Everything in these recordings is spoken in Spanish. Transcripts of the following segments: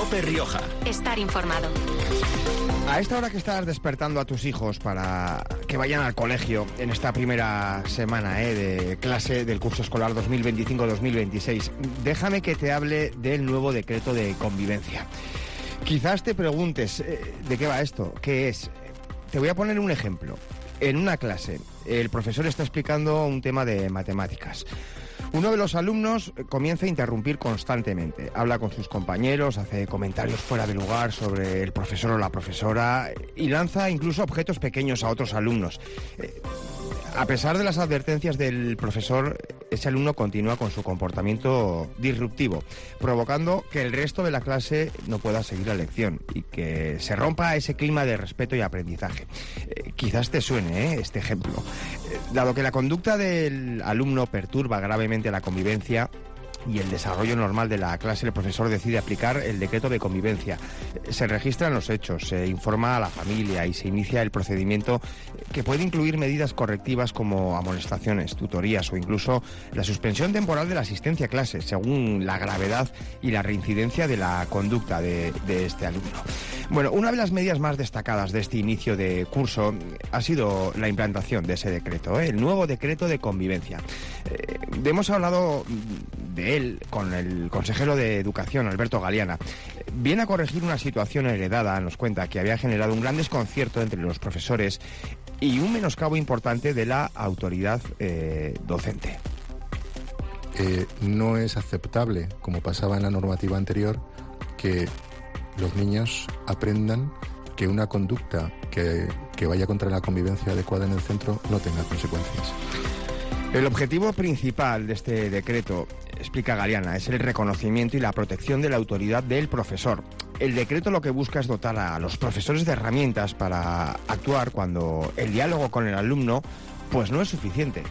COPE Rioja. Estar informado. A esta hora que estás despertando a tus hijos para que vayan al colegio en esta primera semana de clase del curso escolar 2025-2026, déjame que te hable del nuevo decreto de convivencia. Quizás te preguntes, ¿de qué va esto? ¿Qué es? Te voy a poner un ejemplo. En una clase, el profesor está explicando un tema de matemáticas. Uno de los alumnos comienza a interrumpir constantemente. Habla con sus compañeros, hace comentarios fuera de lugar sobre el profesor o la profesora y lanza incluso objetos pequeños a otros alumnos. A pesar de las advertencias del profesor, ese alumno continúa con su comportamiento disruptivo, provocando que el resto de la clase no pueda seguir la lección y que se rompa ese clima de respeto y aprendizaje. Quizás te suene este ejemplo. Dado que la conducta del alumno perturba gravemente la convivencia y el desarrollo normal de la clase, el profesor decide aplicar el decreto de convivencia. Se registran los hechos, se informa a la familia y se inicia el procedimiento que puede incluir medidas correctivas como amonestaciones, tutorías o incluso la suspensión temporal de la asistencia a clases, según la gravedad y la reincidencia de la conducta de este alumno. Bueno, una de las medidas más destacadas de este inicio de curso ha sido la implantación de ese decreto, el nuevo decreto de convivencia. Hemos hablado de él con el consejero de Educación, Alberto Galiana. Viene a corregir una situación heredada, nos cuenta, que había generado un gran desconcierto entre los profesores y un menoscabo importante de la autoridad docente. No es aceptable, como pasaba en la normativa anterior, que los niños aprendan que una conducta que vaya contra la convivencia adecuada en el centro no tenga consecuencias. El objetivo principal de este decreto, explica Galiana, es el reconocimiento y la protección de la autoridad del profesor. El decreto lo que busca es dotar a los profesores de herramientas para actuar cuando el diálogo con el alumno pues no es suficiente.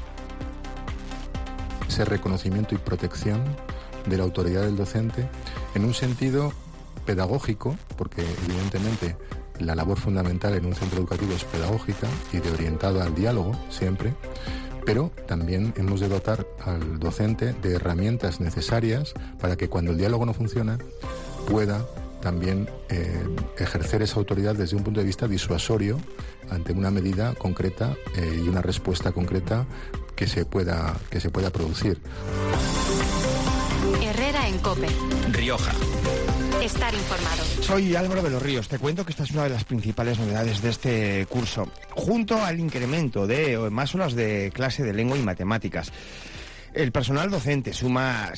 Ese reconocimiento y protección de la autoridad del docente en un sentido pedagógico, porque evidentemente la labor fundamental en un centro educativo es pedagógica y de orientado al diálogo siempre, pero también hemos de dotar al docente de herramientas necesarias para que cuando el diálogo no funciona pueda también ejercer esa autoridad desde un punto de vista disuasorio ante una medida concreta y una respuesta concreta que se pueda producir. Herrera en COPE. Rioja. Estar informado. Soy Álvaro de los Ríos. Te cuento que esta es una de las principales novedades de este curso, junto al incremento de más horas de clase de lengua y matemáticas. El personal docente suma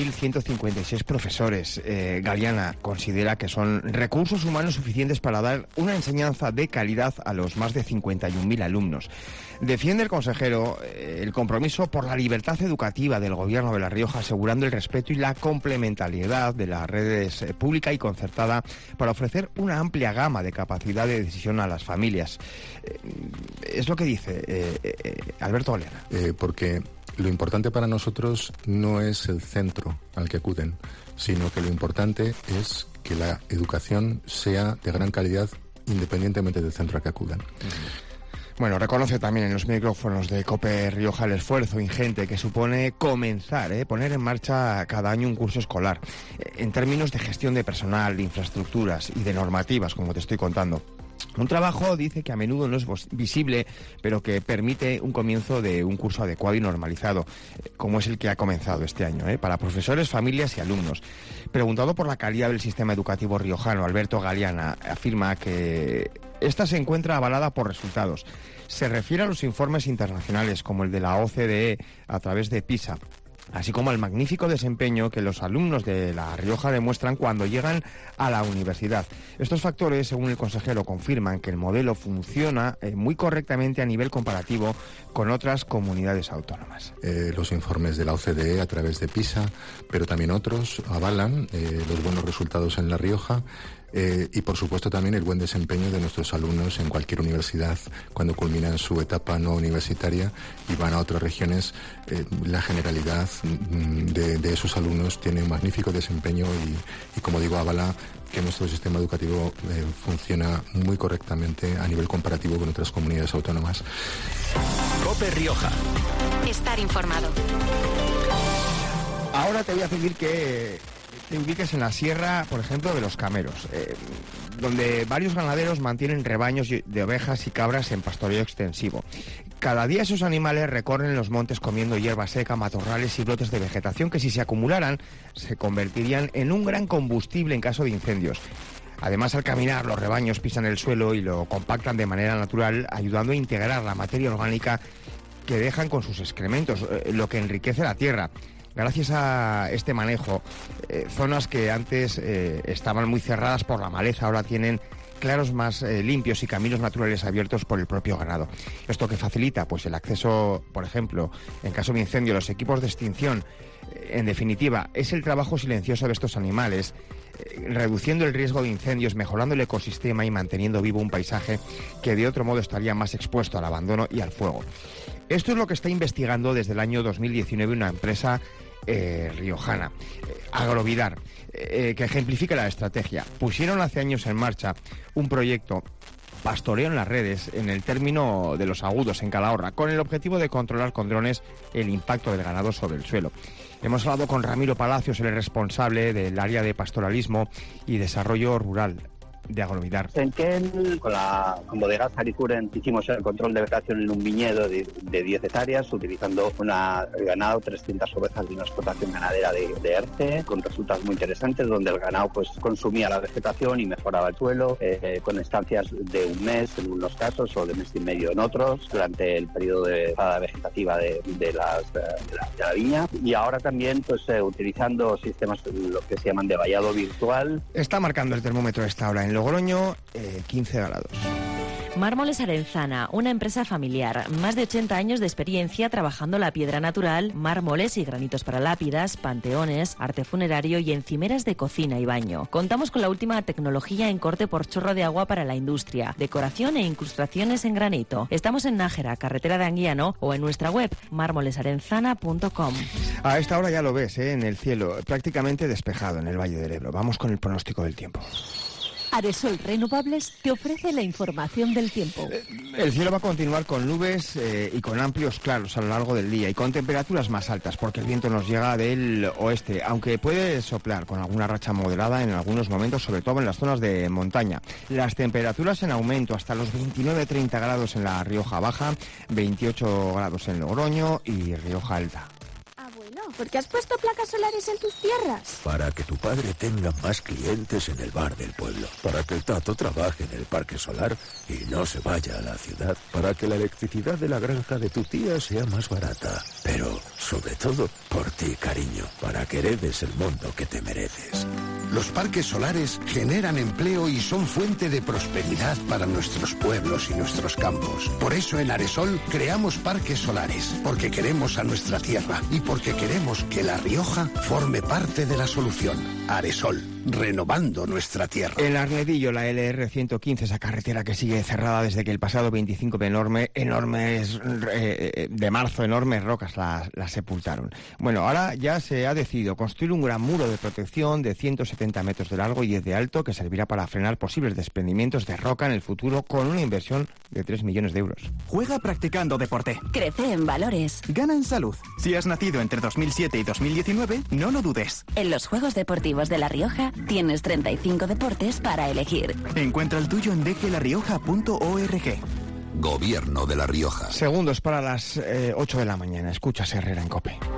6.156 profesores. Galiana considera que son recursos humanos suficientes para dar una enseñanza de calidad a los más de 51.000 alumnos. Defiende el consejero el compromiso por la libertad educativa del Gobierno de La Rioja, asegurando el respeto y la complementariedad de las redes pública y concertada para ofrecer una amplia gama de capacidad de decisión a las familias. Es lo que dice Alberto Galiana. Porque lo importante para nosotros no es el centro al que acuden, sino que lo importante es que la educación sea de gran calidad independientemente del centro al que acudan. Bueno, reconoce también en los micrófonos de COPE Rioja el esfuerzo ingente que supone comenzar, poner en marcha cada año un curso escolar, en términos de gestión de personal, de infraestructuras y de normativas, como te estoy contando. Un trabajo, dice, que a menudo no es visible, pero que permite un comienzo de un curso adecuado y normalizado, como es el que ha comenzado este año, para profesores, familias y alumnos. Preguntado por la calidad del sistema educativo riojano, Alberto Galiana afirma que esta se encuentra avalada por resultados. Se refiere a los informes internacionales, como el de la OCDE a través de PISA, así como al magnífico desempeño que los alumnos de La Rioja demuestran cuando llegan a la universidad. Estos factores, según el consejero, confirman que el modelo funciona muy correctamente a nivel comparativo con otras comunidades autónomas. Los informes de la OCDE a través de PISA, pero también otros, avalan los buenos resultados en La Rioja. Y por supuesto también el buen desempeño de nuestros alumnos en cualquier universidad cuando culminan su etapa no universitaria y van a otras regiones. La generalidad de esos alumnos tiene un magnífico desempeño y como digo, avala que nuestro sistema educativo funciona muy correctamente a nivel comparativo con otras comunidades autónomas. COPE Rioja. Estar informado. Ahora te voy a pedir que te ubiques en la sierra, por ejemplo, de los Cameros, donde varios ganaderos mantienen rebaños de ovejas y cabras en pastoreo extensivo. Cada día esos animales recorren los montes comiendo hierba seca, matorrales y brotes de vegetación que, si se acumularan, se convertirían en un gran combustible en caso de incendios. Además, al caminar, los rebaños pisan el suelo y lo compactan de manera natural, ayudando a integrar la materia orgánica que dejan con sus excrementos, lo que enriquece la tierra. Gracias a este manejo, zonas que antes estaban muy cerradas por la maleza ahora tienen claros más limpios y caminos naturales abiertos por el propio ganado. Esto que facilita pues el acceso, por ejemplo, en caso de incendio, los equipos de extinción. En definitiva, es el trabajo silencioso de estos animales, reduciendo el riesgo de incendios, mejorando el ecosistema y manteniendo vivo un paisaje que de otro modo estaría más expuesto al abandono y al fuego. Esto es lo que está investigando desde el año 2019 una empresa riojana, Agrovidar, que ejemplifica la estrategia. Pusieron hace años en marcha un proyecto pastoreo en las redes en el término de Los Agudos, en Calahorra, con el objetivo de controlar con drones el impacto del ganado sobre el suelo. Hemos hablado con Ramiro Palacios, el responsable del área de pastoralismo y desarrollo rural de Agrovidar. En Ken, con bodegas Haricuren, hicimos el control de vegetación en un viñedo de 10 hectáreas, utilizando ganado, 300 ovejas de una explotación ganadera de ERCE, con resultados muy interesantes, donde el ganado pues consumía la vegetación y mejoraba el suelo, con estancias de un mes en unos casos o de mes y medio en otros, durante el periodo de vegetativa de la viña. Y ahora también pues utilizando sistemas lo que se llaman de vallado virtual. Está marcando el termómetro a esta hora en Logroño, 15 grados. Mármoles Arenzana, una empresa familiar, más de 80 años de experiencia trabajando la piedra natural, mármoles y granitos para lápidas, panteones, arte funerario y encimeras de cocina y baño. Contamos con la última tecnología en corte por chorro de agua para la industria, decoración e incrustaciones en granito. Estamos en Nájera, carretera de Anguiano, o en nuestra web mármolesarenzana.com. A esta hora ya lo ves, en el cielo, prácticamente despejado en el Valle del Ebro. Vamos con el pronóstico del tiempo. Aresol Renovables te ofrece la información del tiempo. El cielo va a continuar con nubes y con amplios claros a lo largo del día y con temperaturas más altas porque el viento nos llega del oeste, aunque puede soplar con alguna racha moderada en algunos momentos, sobre todo en las zonas de montaña. Las temperaturas en aumento hasta los 29-30 grados en la Rioja Baja, 28 grados en Logroño y Rioja Alta. ¿Por qué has puesto placas solares en tus tierras? Para que tu padre tenga más clientes en el bar del pueblo. Para que el Tato trabaje en el parque solar y no se vaya a la ciudad. Para que la electricidad de la granja de tu tía sea más barata. Pero, sobre todo, por ti, cariño. Para que heredes el mundo que te mereces. Los parques solares generan empleo y son fuente de prosperidad para nuestros pueblos y nuestros campos. Por eso en Aresol creamos parques solares. Porque queremos a nuestra tierra y porque queremos que La Rioja forme parte de la solución. Aresol, renovando nuestra tierra. En Arnedillo, la LR115, esa carretera que sigue cerrada desde que el pasado 25 de marzo, enormes rocas las sepultaron. Bueno, ahora ya se ha decidido construir un gran muro de protección de 170 metros de largo y 10 de alto que servirá para frenar posibles desprendimientos de roca en el futuro con una inversión de 3 millones de euros. Juega practicando deporte. Crece en valores. Gana en salud. Si has nacido entre 2007 y 2019, no lo dudes. En los Juegos Deportivos de La Rioja tienes 35 deportes para elegir. Encuentra el tuyo en dglarioja.org. Gobierno de La Rioja. Segundos para las 8 de la mañana. Escuchas Herrera en COPE.